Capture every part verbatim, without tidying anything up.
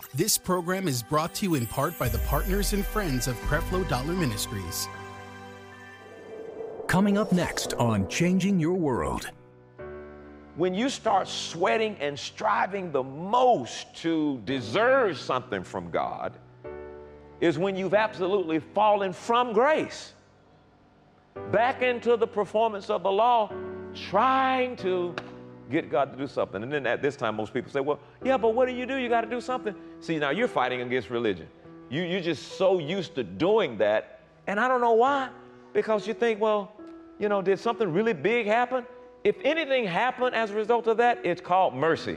This program is brought to you in part by the partners and friends of Creflo Dollar Ministries. Coming up next on Changing Your World. When you start sweating and striving the most to deserve something from God is when you've absolutely fallen from grace back into the performance of the law, trying to get God to do something. And then at this time, most people say, well, yeah, but what do you do? You got to do something. See, now you're fighting against religion. You, you're just so used to doing that. And I don't know why, because you think, well, you know, did something really big happen? If anything happened as a result of that, it's called mercy.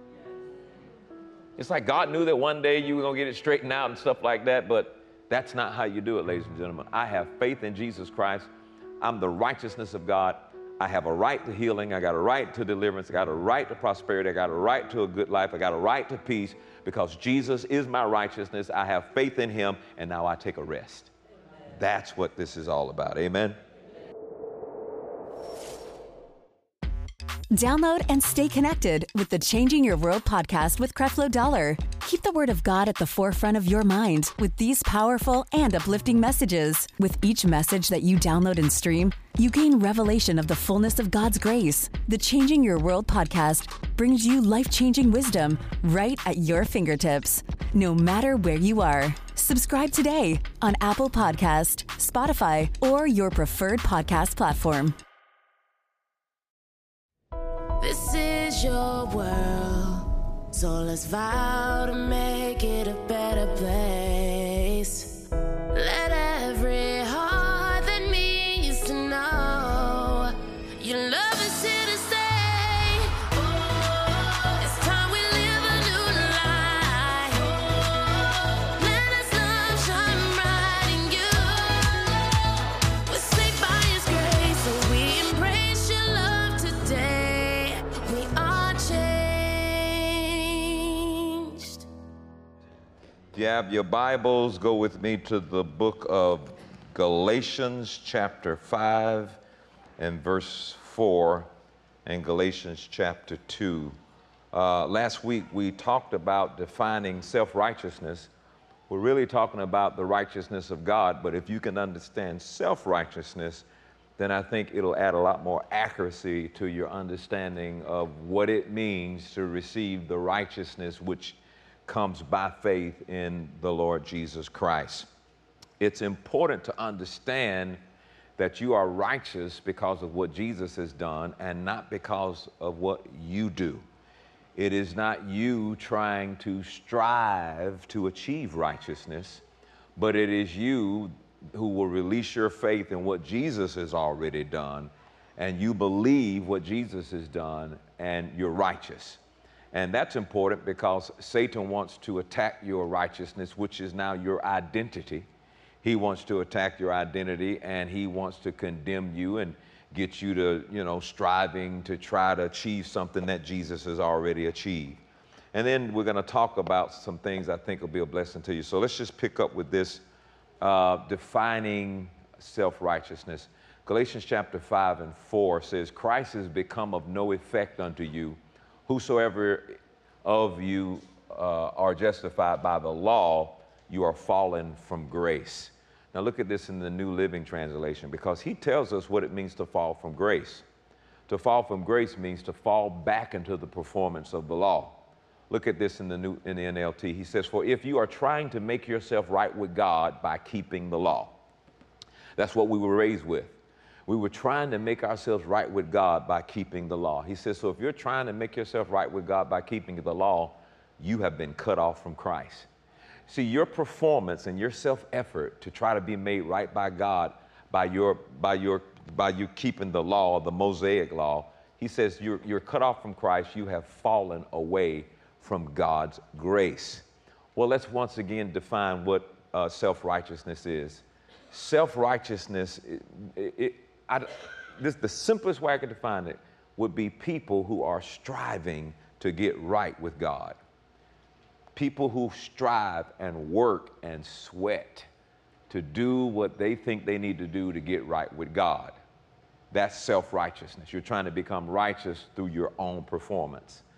It's like God knew that one day you were going to get it straightened out and stuff like that, but that's not how you do it, ladies and gentlemen. I have faith in Jesus Christ. I'm the righteousness of God. I have a right to healing. I got a right to deliverance. I got a right to prosperity. I got a right to a good life. I got a right to peace because Jesus is my righteousness. I have faith in him, and now I take a rest. Amen. That's what this is all about. Amen. Download and stay connected with the Changing Your World podcast with Creflo Dollar. Keep the Word of God at the forefront of your mind with these powerful and uplifting messages. With each message that you download and stream, you gain revelation of the fullness of God's grace. The Changing Your World podcast brings you life-changing wisdom right at your fingertips, no matter where you are. Subscribe today on Apple Podcast, Spotify, or your preferred podcast platform. This is your world, so let's vow to make it a better place. Let every heart that needs to know your love is here to stay. Oh, it's time we live a new life. Oh, let us love shine bright in you. We're saved by his grace, so we embrace your love today. We are changed. If you have your Bibles, go with me to the book of Galatians chapter five and verse four and Galatians chapter two. Uh, last week we talked about defining self-righteousness. We're really talking about the righteousness of God, but if you can understand self-righteousness, then I think it'll add a lot more accuracy to your understanding of what it means to receive the righteousness which comes by faith in the Lord Jesus Christ. It's important to understand that you are righteous because of what Jesus has done and not because of what you do. It is not you trying to strive to achieve righteousness, but it is you who will release your faith in what Jesus has already done, and you believe what Jesus has done, and you're righteous. And that's important because Satan wants to attack your righteousness, which is now your identity. He wants to attack your identity, and he wants to condemn you and get you to, you know, striving to try to achieve something that Jesus has already achieved. And then we're going to talk about some things I think will be a blessing to you. So let's just pick up with this, uh, defining self-righteousness. Galatians chapter five and four says, Christ has become of no effect unto you. Whosoever of you uh, are justified by the law, you are fallen from grace. Now look at this in the New Living Translation, because he tells us what it means to fall from grace. To fall from grace means to fall back into the performance of the law. Look at this in the new in the N L T. He says, for if you are trying to make yourself right with God by keeping the law. That's what we were raised with. We were trying to make ourselves right with God by keeping the law. He says, so if you're trying to make yourself right with God by keeping the law, you have been cut off from Christ. See, your performance and your self-effort to try to be made right by God by your, by your, by you keeping the law, the Mosaic law, he says you're, you're cut off from Christ. You have fallen away from God's grace. Well, let's once again define what uh, self-righteousness is. Self-righteousness, it, it, I, this, the simplest way I could define it would be people who are striving to get right with God. People who strive and work and sweat to do what they think they need to do to get right with God. That's self-righteousness. You're trying to become righteous through your own performance.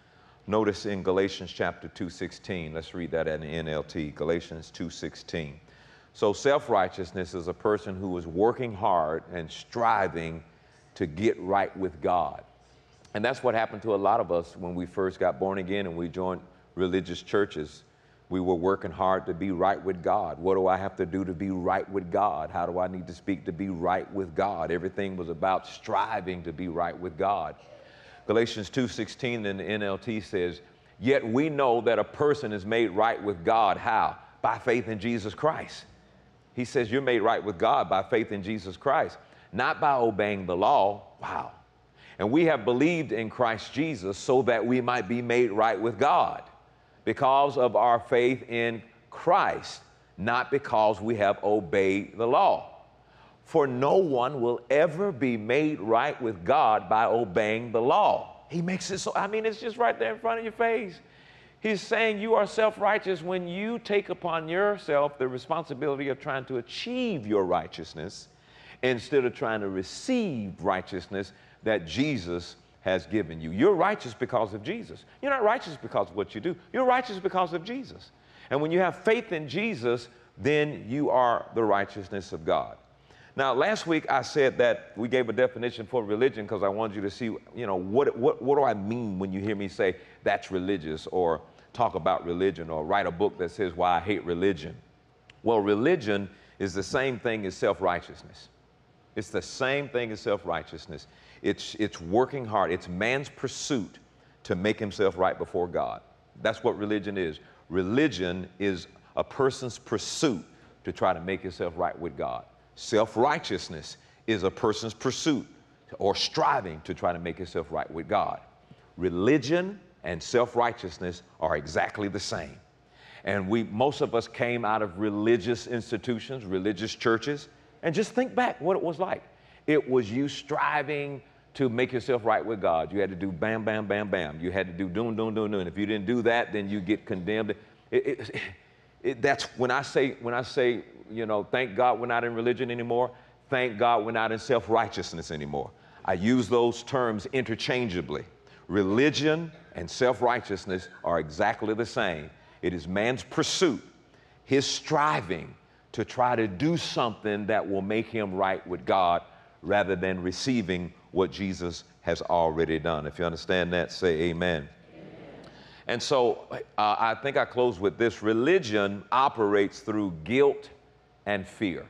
Notice in Galatians chapter two sixteen, let's read that in the N L T, Galatians two sixteen. So self-righteousness is a person who is working hard and striving to get right with God. And that's what happened to a lot of us when we first got born again and we joined religious churches. We were working hard to be right with God. What do I have to do to be right with God? How do I need to speak to be right with God? Everything was about striving to be right with God. Galatians two sixteen in the N L T says, yet we know that a person is made right with God. How? By faith in Jesus Christ. He says you're made right with God by faith in Jesus Christ, not by obeying the law. Wow. And we have believed in Christ Jesus so that we might be made right with God because of our faith in Christ, not because we have obeyed the law. For no one will ever be made right with God by obeying the law. He makes it so, I mean, it's just right there in front of your face. He's saying you are self-righteous when you take upon yourself the responsibility of trying to achieve your righteousness instead of trying to receive righteousness that Jesus has given you. You're righteous because of Jesus. You're not righteous because of what you do. You're righteous because of Jesus. And when you have faith in Jesus, then you are the righteousness of God. Now, last week I said that we gave a definition for religion because I wanted you to see, you know, what, what, what do I mean when you hear me say that's religious or talk about religion or write a book that says why I hate religion. Well, religion is the same thing as self-righteousness. It's the same thing as self-righteousness. It's, it's working hard. It's man's pursuit to make himself right before God. That's what religion is. Religion is a person's pursuit to try to make himself right with God. Self-righteousness is a person's pursuit or striving to try to make himself right with God. Religion and self-righteousness are exactly the same. And we, most of us came out of religious institutions, religious churches, and just think back what it was like. It was you striving to make yourself right with God. You had to do bam, bam, bam, bam. You had to do doom, doom, doom, doom. If you didn't do that, then you get condemned. It, it, it, that's when I say, when I say, you know, thank God we're not in religion anymore. Thank God we're not in self-righteousness anymore. I use those terms interchangeably. Religion and self-righteousness are exactly the same. It is man's pursuit, his striving to try to do something that will make him right with God rather than receiving what Jesus has already done. If you understand that, say amen. And so uh, I think I close with this. Religion operates through guilt and fear.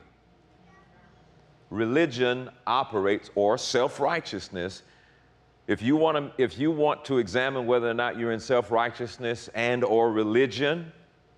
Religion operates, or self-righteousness. If you want to, if you want to examine whether or not you're in self-righteousness and or religion,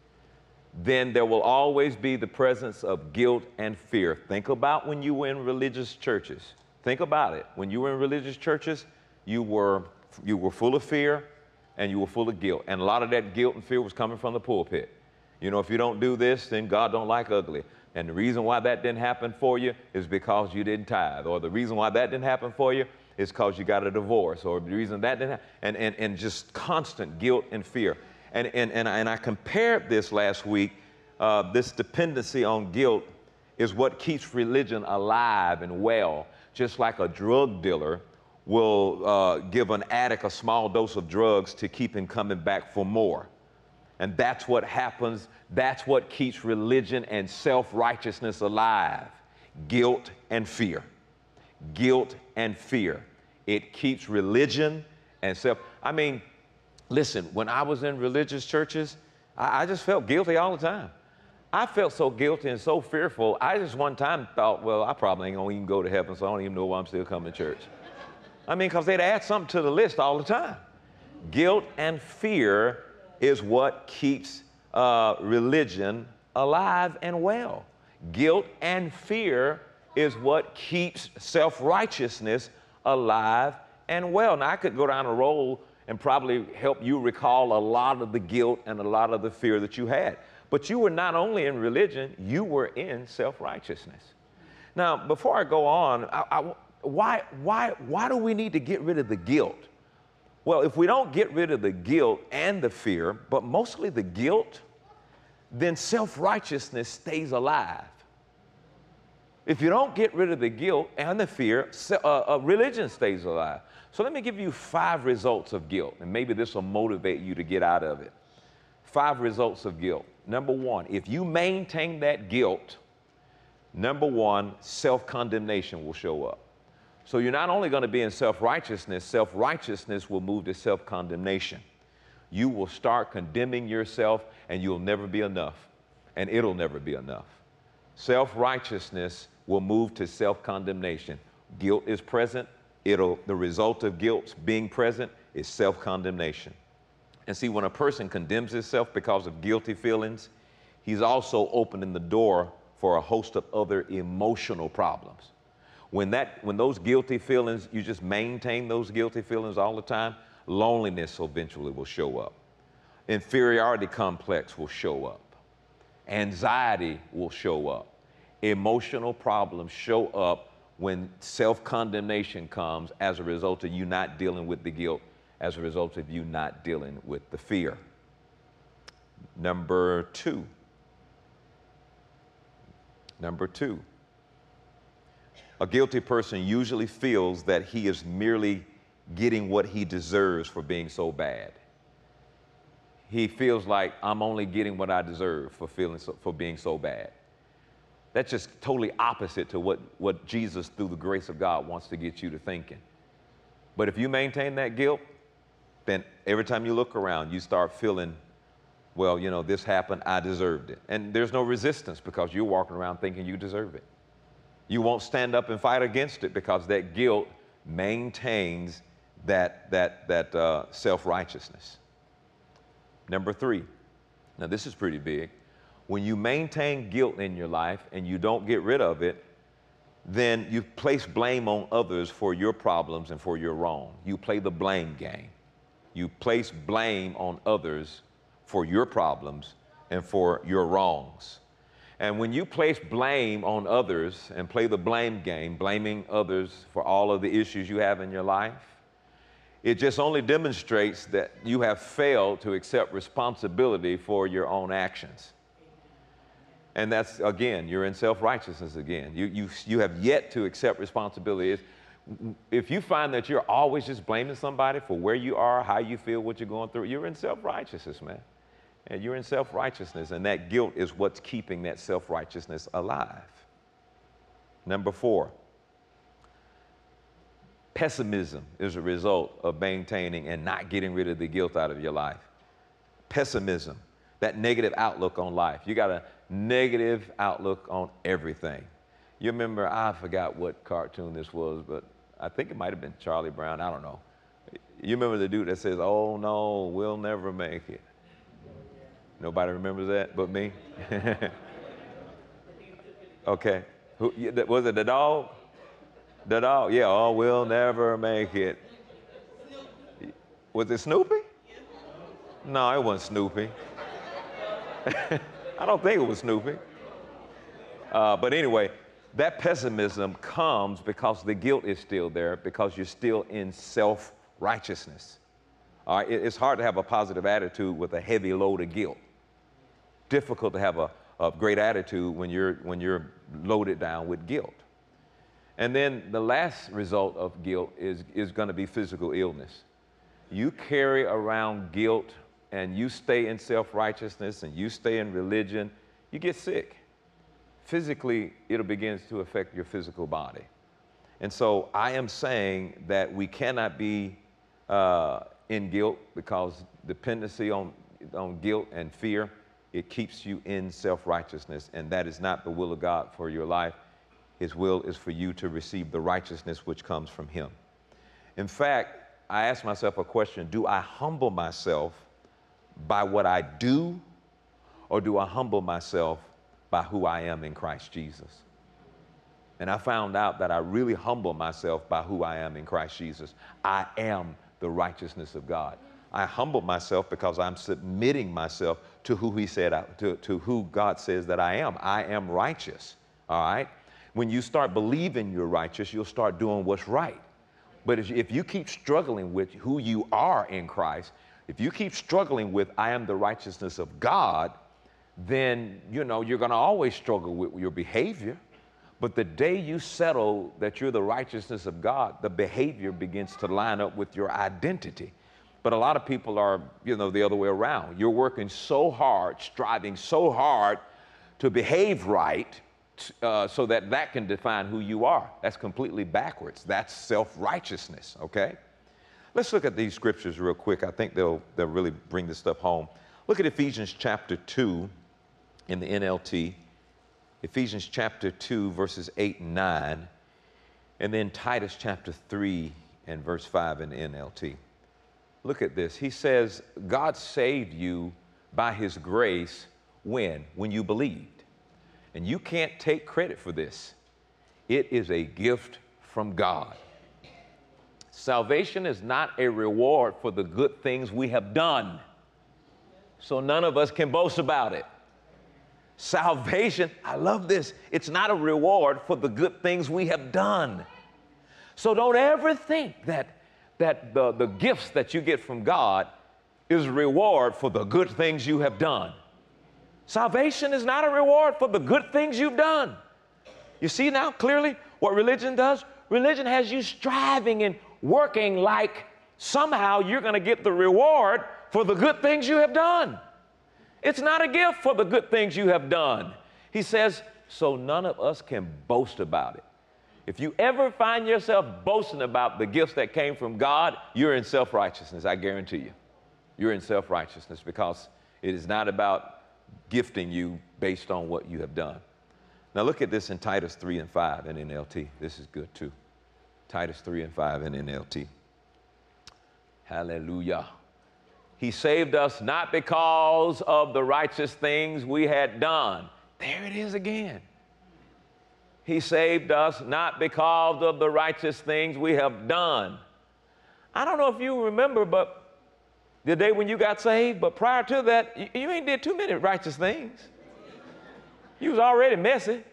then there will always be the presence of guilt and fear. Think about when you were in religious churches. Think about it. When you were in religious churches, you were, you were full of fear and you were full of guilt. And a lot of that guilt and fear was coming from the pulpit. You know, if you don't do this, then God don't like ugly. And the reason why that didn't happen for you is because you didn't tithe. Or the reason why that didn't happen for you is because you got a divorce. Or the reason that didn't happen, and, and, and just constant guilt and fear. And, and, and, I, and I compared this last week. Uh, this dependency on guilt is what keeps religion alive and well, just like a drug dealer will uh, give an addict a small dose of drugs to keep him coming back for more. And that's what happens. That's what keeps religion and self-righteousness alive. Guilt and fear. Guilt and fear. It keeps religion and self. I mean, listen, when I was in religious churches, I, I just felt guilty all the time. I felt so guilty and so fearful. I just one time thought, well, I probably ain't gonna even go to heaven, so I don't even know why I'm still coming to church. I mean, because they'd add something to the list all the time. Guilt and fear is what keeps uh, religion alive and well. Guilt and fear is what keeps self-righteousness alive and well. Now, I could go down a road and probably help you recall a lot of the guilt and a lot of the fear that you had. But you were not only in religion, you were in self-righteousness. Now, before I go on, I, I, why, why, why do we need to get rid of the guilt? Well, if we don't get rid of the guilt and the fear, but mostly the guilt, then self-righteousness stays alive. If you don't get rid of the guilt and the fear, uh, uh, religion stays alive. So let me give you five results of guilt, and maybe this will motivate you to get out of it. Five results of guilt. Number one, if you maintain that guilt, number one, self-condemnation will show up. So you're not only going to be in self-righteousness, self-righteousness will move to self-condemnation. You will start condemning yourself, and you'll never be enough, and it'll never be enough. Self-righteousness will move to self-condemnation. Guilt is present. It'll, the result of guilt being present is self-condemnation. And see, when a person condemns himself because of guilty feelings, he's also opening the door for a host of other emotional problems. When that, when those guilty feelings, you just maintain those guilty feelings all the time, loneliness eventually will show up. Inferiority complex will show up. Anxiety will show up. Emotional problems show up when self-condemnation comes as a result of you not dealing with the guilt, as a result of you not dealing with the fear. Number two. Number two. A guilty person usually feels that he is merely getting what he deserves for being so bad. He feels like I'm only getting what I deserve for feeling so, for being so bad. That's just totally opposite to what, what Jesus, through the grace of God, wants to get you to thinking. But if you maintain that guilt, then every time you look around, you start feeling, well, you know, this happened, I deserved it. And there's no resistance because you're walking around thinking you deserve it. You won't stand up and fight against it because that guilt maintains that, that, that uh, self-righteousness. Number three, now this is pretty big. When you maintain guilt in your life and you don't get rid of it, then you place blame on others for your problems and for your wrong. You play the blame game. You place blame on others for your problems and for your wrongs. And when you place blame on others and play the blame game, blaming others for all of the issues you have in your life, it just only demonstrates that you have failed to accept responsibility for your own actions. And that's, again, you're in self-righteousness again. You, you, you have yet to accept responsibility. If you find that you're always just blaming somebody for where you are, how you feel, what you're going through, you're in self-righteousness, man. And you're in self-righteousness, and that guilt is what's keeping that self-righteousness alive. Number four, pessimism is a result of maintaining and not getting rid of the guilt out of your life. Pessimism, that negative outlook on life. You got a negative outlook on everything. You remember, I forgot what cartoon this was, but I think it might have been Charlie Brown, I don't know. You remember the dude that says, oh no, we'll never make it. Nobody remembers that but me? Okay. Who, was it the dog? The dog, yeah, oh, we'll never make it. Was it Snoopy? No, it wasn't Snoopy. I don't think it was Snoopy. Uh, but anyway, that pessimism comes because the guilt is still there, because you're still in self-righteousness. All right, it, it's hard to have a positive attitude with a heavy load of guilt. Difficult to have a, a great attitude when you're, when you're loaded down with guilt. And then the last result of guilt is, is going to be physical illness. You carry around guilt and you stay in self-righteousness and you stay in religion, you get sick. Physically, it begins to affect your physical body. And so I am saying that we cannot be uh, in guilt because dependency on, on guilt and fear, it keeps you in self-righteousness, and that is not the will of God for your life. His will is for you to receive the righteousness which comes from Him. In fact, I asked myself a question, do I humble myself by what I do, or do I humble myself by who I am in Christ Jesus? And I found out that I really humble myself by who I am in Christ Jesus. I am the righteousness of God. I humble myself because I'm submitting myself to who He said, I, to, to who God says that I am. I am righteous, all right? When you start believing you're righteous, you'll start doing what's right. But if, if you keep struggling with who you are in Christ, if you keep struggling with I am the righteousness of God, then, you know, you're going to always struggle with your behavior. But the day you settle that you're the righteousness of God, the behavior begins to line up with your identity. But a lot of people are, you know, the other way around. You're working so hard, striving so hard to behave right uh, so that that can define who you are. That's completely backwards. That's self-righteousness, okay? Let's look at these scriptures real quick. I think they'll, they'll really bring this stuff home. Look at Ephesians chapter two in the N L T. Ephesians chapter two, verses eight and nine, and then Titus chapter three and verse five in the N L T. Look at this. He says, God saved you by his grace when? When you believed. And you can't take credit for this. It is a gift from God. Salvation is not a reward for the good things we have done. So none of us can boast about it. Salvation, I love this, it's not a reward for the good things we have done. So don't ever think that, that the, the gifts that you get from God is a reward for the good things you have done. Salvation is not a reward for the good things you've done. You see now clearly what religion does? Religion has you striving and working like somehow you're going to get the reward for the good things you have done. It's not a gift for the good things you have done. He says, so none of us can boast about it. If you ever find yourself boasting about the gifts that came from God, you're in self-righteousness, I guarantee you. You're in self-righteousness because it is not about gifting you based on what you have done. Now look at this in Titus three and five in N L T. This is good too. Titus three and five in N L T. Hallelujah. He saved us not because of the righteous things we had done. There it is again. He saved us not because of the righteous things we have done. I don't know if you remember, but the day when you got saved, but prior to that, you, you ain't did too many righteous things. You was already messy.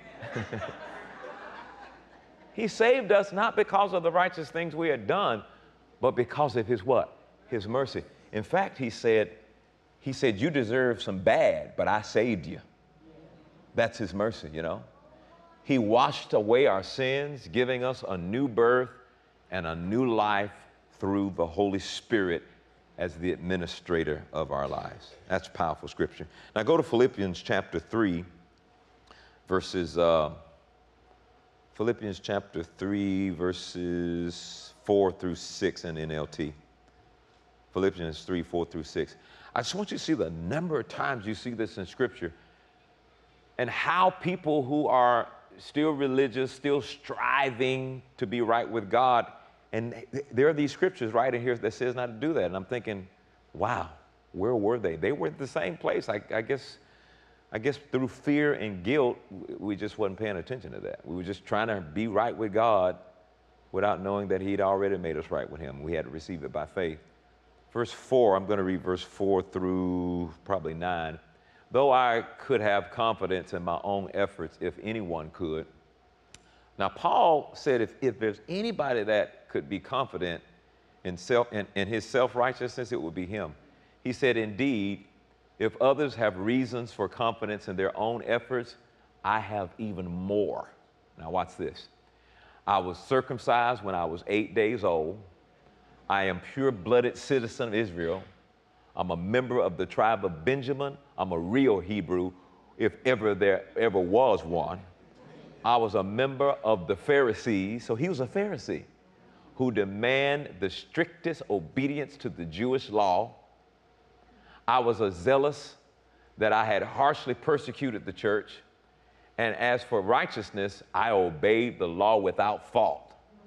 He saved us not because of the righteous things we had done, but because of his what? His mercy. In fact, he said, he said, you deserve some bad, but I saved you. That's his mercy, you know. He washed away our sins, giving us a new birth and a new life through the Holy Spirit as the administrator of our lives. That's powerful scripture. Now go to Philippians chapter three, verses, uh, Philippians chapter three, verses four through six in N L T. Philippians three, four through six. I just want you to see the number of times you see this in Scripture and how people who are still religious, still striving to be right with God, and there are these scriptures right in here that says not to do that. And I'm thinking, wow, where were they? They were at the same place. I, I guess, I guess through fear and guilt, we just wasn't paying attention to that. We were just trying to be right with God without knowing that he'd already made us right with him. We had to receive it by faith. Verse four, I'm going to read verse four through probably nine. Though I could have confidence in my own efforts, if anyone could. Now, Paul said if, if there's anybody that could be confident in, self, in, in his self-righteousness, it would be him. He said, indeed, if others have reasons for confidence in their own efforts, I have even more. Now, watch this. I was circumcised when I was eight days old. I am pure-blooded citizen of Israel. I'm a member of the tribe of Benjamin. I'm a real Hebrew, if ever there ever was one. I was a member of the Pharisees, so he was a Pharisee, who demand the strictest obedience to the Jewish law. I was a zealous that I had harshly persecuted the church. And as for righteousness, I obeyed the law without fault.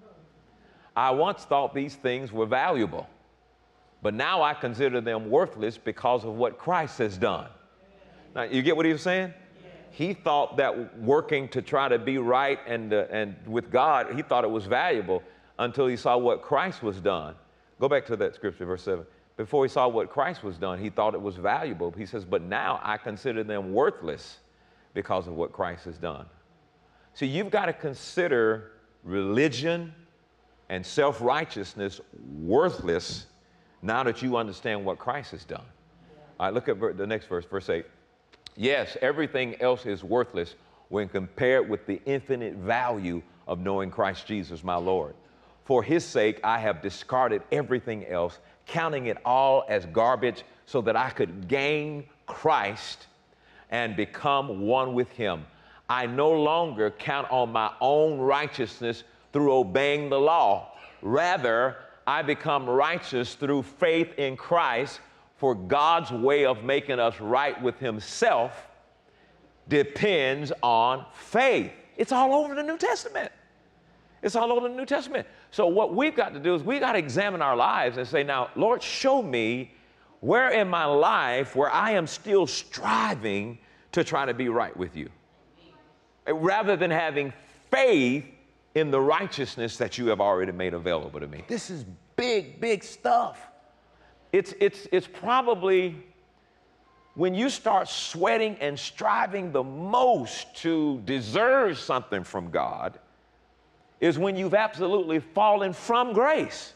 I once thought these things were valuable, but now I consider them worthless because of what Christ has done. Now, you get what he was saying? He thought that working to try to be right and, uh, and with God, he thought it was valuable until he saw what Christ was done. Go back to that scripture, verse seven. Before he saw what Christ was done, he thought it was valuable. He says, but now I consider them worthless because of what Christ has done. So you've got to consider religion and self-righteousness worthless now that you understand what Christ has done. All right, look at the next verse, verse eight. Yes, everything else is worthless when compared with the infinite value of knowing Christ Jesus, my Lord. For his sake, I have discarded everything else, counting it all as garbage so that I could gain Christ and become one with him. I no longer count on my own righteousness through obeying the law. Rather, I become righteous through faith in Christ, for God's way of making us right with himself depends on faith. It's all over the New Testament. It's all over the New Testament. So what we've got to do is we've got to examine our lives and say, now, Lord, show me where in my life where I am still striving to try to be right with you, rather than having faith in the righteousness that you have already made available to me. This is big, big stuff. It's, it's, it's probably when you start sweating and striving the most to deserve something from God is when you've absolutely fallen from grace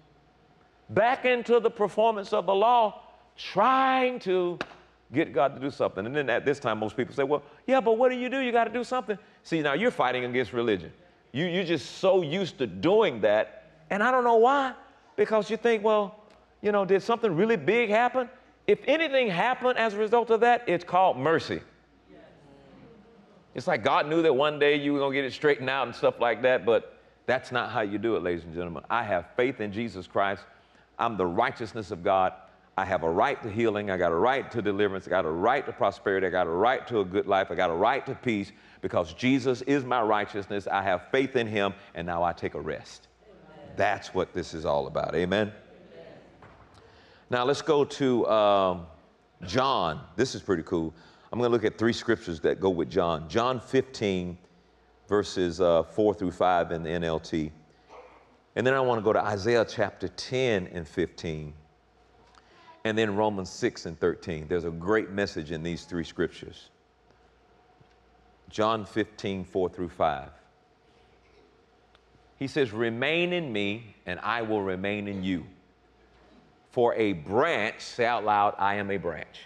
back into the performance of the law, trying to get God to do something. And then at this time, most people say, well, yeah, but what do you do? You got to do something. See, now you're fighting against religion. You, you're just so used to doing that. And I don't know why, because you think, well, you know, did something really big happen? If anything happened as a result of that, it's called mercy. It's like God knew that one day you were going to get it straightened out and stuff like that, but that's not how you do it, ladies and gentlemen. I have faith in Jesus Christ. I'm the righteousness of God. I have a right to healing. I got a right to deliverance. I got a right to prosperity. I got a right to a good life. I got a right to peace because Jesus is my righteousness. I have faith in him, and now I take a rest. Amen. That's what this is all about. Amen? Amen. Now let's go to um, John. This is pretty cool. I'm going to look at three scriptures that go with John. John fifteen, verses uh, four through five in the N L T. And then I want to go to Isaiah chapter ten and fifteen. And then Romans six and thirteen. There's a great message in these three scriptures. John fifteen, four through five. He says, remain in me, and I will remain in you. For a branch, say out loud, I am a branch.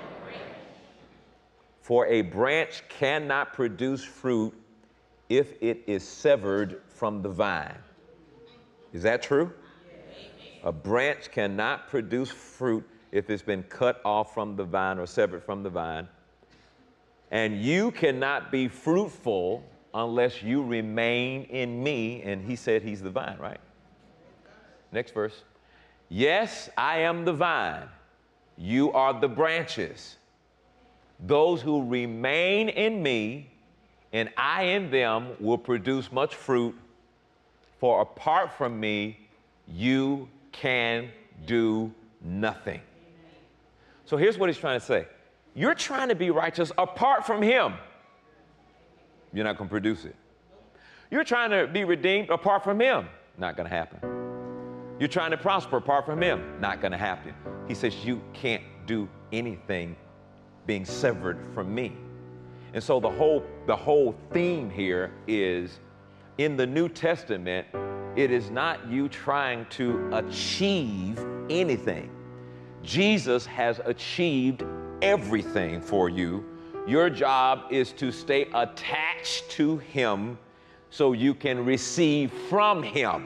For a branch cannot produce fruit if it is severed from the vine. Is that true? A branch cannot produce fruit if it's been cut off from the vine or severed from the vine. And you cannot be fruitful unless you remain in me. And he said he's the vine, right? Next verse. Yes, I am the vine. You are the branches. Those who remain in me and I in them will produce much fruit, for apart from me, you can do nothing. So here's what he's trying to say. You're trying to be righteous apart from him. You're not going to produce it. You're trying to be redeemed apart from him. Not going to happen. You're trying to prosper apart from him. Not going to happen. He says you can't do anything being severed from me. And so the whole, the whole theme here is in the New Testament, it is not you trying to achieve anything. Jesus has achieved everything for you. Your job is to stay attached to him so you can receive from him.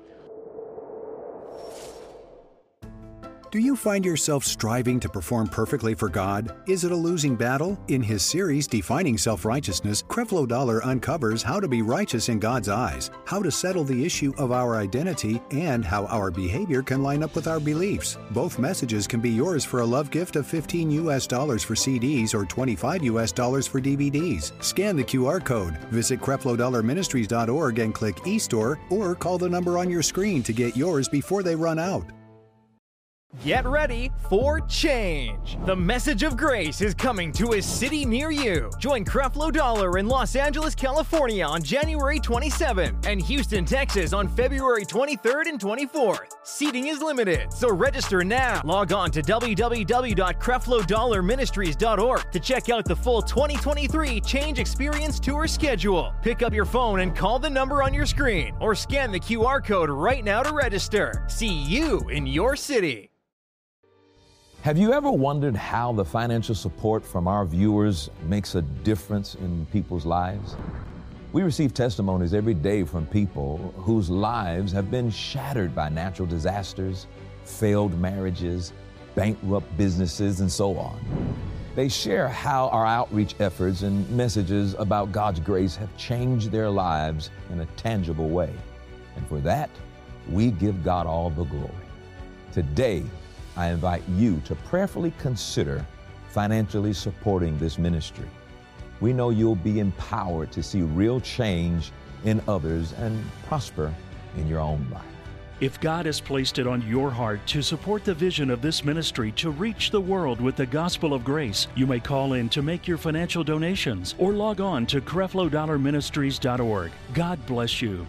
Do you find yourself striving to perform perfectly for God? Is it a losing battle? In his series, Defining Self-Righteousness, Creflo Dollar uncovers how to be righteous in God's eyes, how to settle the issue of our identity, and how our behavior can line up with our beliefs. Both messages can be yours for a love gift of fifteen U S dollars for C Ds or twenty-five U S dollars for D V Ds. Scan the Q R code, visit Creflo Dollar Ministries dot org and click eStore, or call the number on your screen to get yours before they run out. Get ready for change. The message of grace is coming to a city near you. Join Creflo Dollar in Los Angeles, California on January twenty-seventh and Houston, Texas on February twenty-third and twenty-fourth. Seating is limited, so register now. Log on to w w w dot creflo dollar ministries dot org to check out the full twenty twenty-three Change Experience Tour schedule. Pick up your phone and call the number on your screen or scan the Q R code right now to register. See you in your city. Have you ever wondered how the financial support from our viewers makes a difference in people's lives? We receive testimonies every day from people whose lives have been shattered by natural disasters, failed marriages, bankrupt businesses, and so on. They share how our outreach efforts and messages about God's grace have changed their lives in a tangible way. And for that, we give God all the glory. Today, I invite you to prayerfully consider financially supporting this ministry. We know you'll be empowered to see real change in others and prosper in your own life. If God has placed it on your heart to support the vision of this ministry to reach the world with the gospel of grace, you may call in to make your financial donations or log on to creflo dollar ministries dot org. God bless you.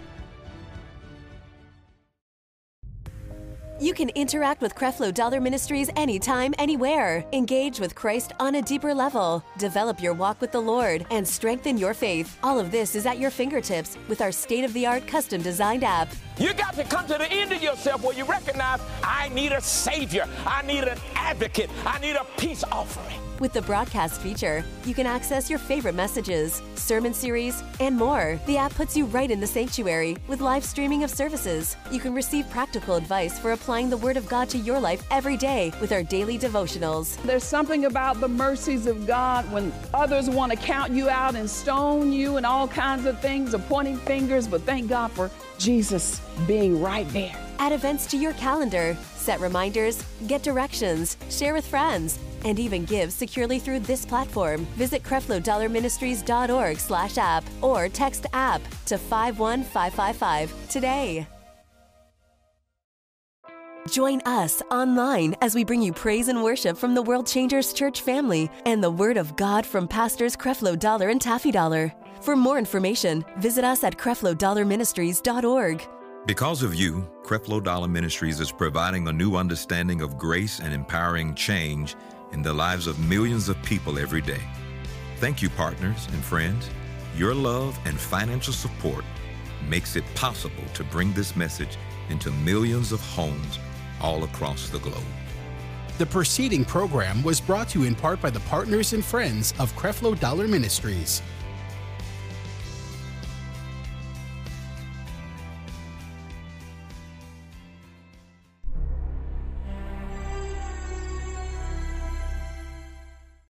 You can interact with Creflo Dollar Ministries anytime, anywhere. Engage with Christ on a deeper level. Develop your walk with the Lord and strengthen your faith. All of this is at your fingertips with our state-of-the-art custom-designed app. You got to come to the end of yourself where you recognize, I need a Savior, I need an advocate, I need a peace offering. With the broadcast feature, you can access your favorite messages, sermon series, and more. The app puts you right in the sanctuary with live streaming of services. You can receive practical advice for applying the Word of God to your life every day with our daily devotionals. There's something about the mercies of God when others want to count you out and stone you and all kinds of things, or pointing fingers, but thank God for Jesus being right there. Add events to your calendar, set reminders, get directions, share with friends, and even give securely through this platform. Visit creflo dollar ministries dot org slash app or text app to five one five five five today. Join us online as we bring you praise and worship from the World Changers Church family and the Word of God from Pastors Creflo Dollar and Taffy Dollar. For more information, visit us at creflo dollar ministries dot org. Because of you, Creflo Dollar Ministries is providing a new understanding of grace and empowering change in the lives of millions of people every day. Thank you, partners and friends. Your love and financial support makes it possible to bring this message into millions of homes all across the globe. The preceding program was brought to you in part by the partners and friends of Creflo Dollar Ministries.